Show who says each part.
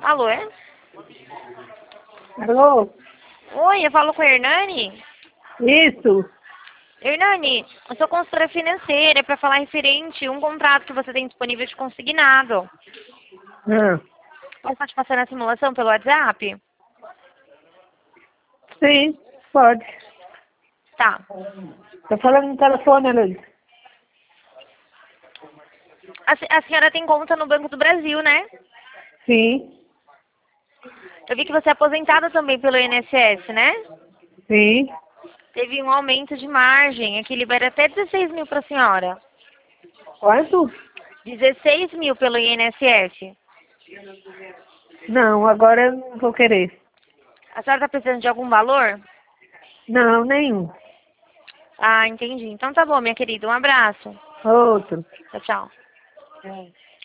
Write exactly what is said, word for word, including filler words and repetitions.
Speaker 1: Alô, é?
Speaker 2: Alô?
Speaker 1: Oi, eu falo com a Hernani?
Speaker 2: Isso.
Speaker 1: Hernani, eu sou consultora financeira para falar referente a um contrato que você tem disponível de consignado.
Speaker 2: Ah,
Speaker 1: Posso estar te passando a simulação pelo WhatsApp?
Speaker 2: sim, pode.
Speaker 1: Tá.
Speaker 2: Tô falando no telefone, Luiz.
Speaker 1: A, se- a senhora tem conta no Banco do Brasil, né?
Speaker 2: Sim,
Speaker 1: Eu vi que você é aposentada também pelo I N S S, né?
Speaker 2: sim.
Speaker 1: Teve um aumento de margem, que libera até dezesseis mil para a senhora.
Speaker 2: Quanto?
Speaker 1: dezesseis mil pelo I N S S.
Speaker 2: Não, agora eu não vou querer.
Speaker 1: A senhora está precisando de algum valor?
Speaker 2: Não, nenhum.
Speaker 1: Ah, entendi. Então tá bom, minha querida. Um abraço.
Speaker 2: Outro.
Speaker 1: Tchau, tchau.
Speaker 2: É.